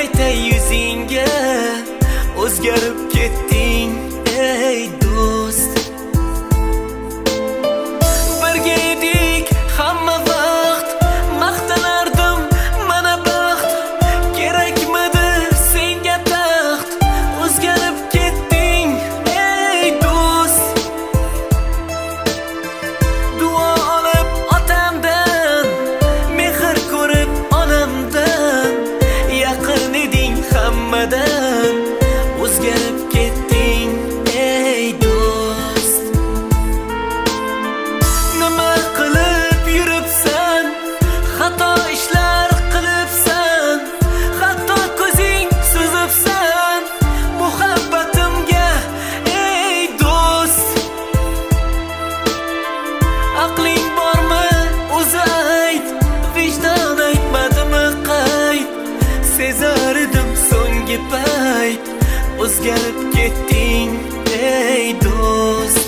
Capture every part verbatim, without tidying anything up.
aytay yuzingga, o'zgarib ketding ey do'st. Birga edik hamma vaqt, maqtanardim mana baxt, kerakmidi senga taxt, o'zgarib ketding ey do'st. Duo olib otamdan, mehr ko'rib onamdan, yaqin eding hammadan, o'zgarib ketding ey do'st. Nima qilib yuribsan, xato ishlar qilibsan, hatto ko'zing suzibsan muhabbatimga ey do'st. Aqling bormi o'zi ayt, vijdon aytmadimi qayt, sezar edim so'nggi payt, o'zgarib ketding ey do'st.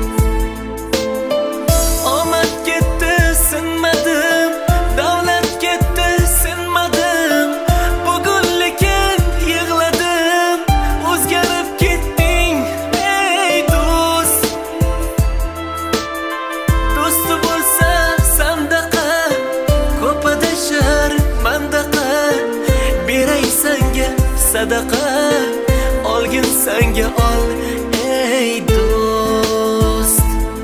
Omad ketdi sinmadim, davlat ketdi sinmadim, bugun lekin yig'ladim, o'zgarib ketding ey do'st. Do'sti bo'lsa sandaqa, ko'p adashar mandaqa, beray sanga sadaqa, olgin sanga ol ey do'st.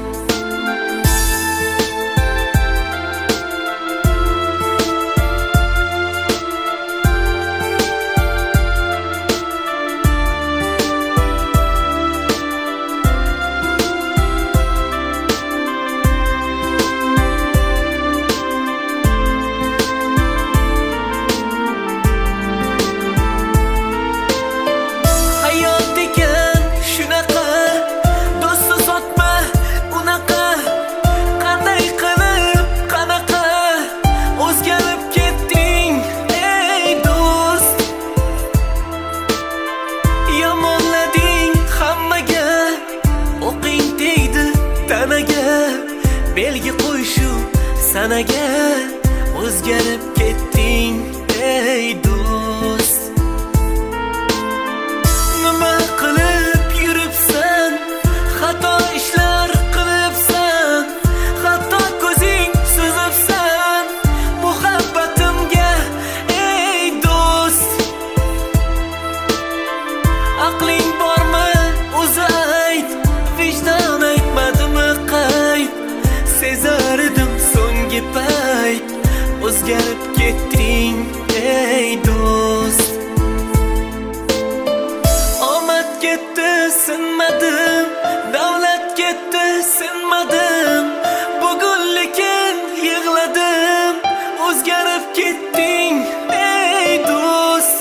Hayot ekan shunaqa, do'stni sotma unaqa, qanday qilib qanaqa, o'zgarib ketding ey do'st. Yomonlading hammaga, o'qing tegdi tanaga, belgi qo'y shu sanaga, o'zgarib ketding ey do'st. Nima qilib yuribsan, xato ishlar qilibsan, hatto ko'zing suzibsan muhabbatimga ey do'st. Aqling bormi o'zi ayt, vijdon aytmadimi qayt, sezar edim so'nggi payt, o'zgarib ketding ey do'st. Omad ketdi sinmadim, davlat ketdi sinmadim, bugun lekin yig'ladim, o'zgarib ketding ey do'st.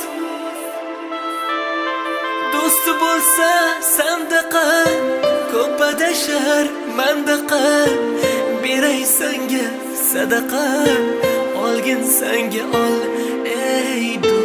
Do'sti bo'lsa sandaqa, ko'p adashar mandaqa, beray sanga sadaqa, olgin sanga ol ey do'st.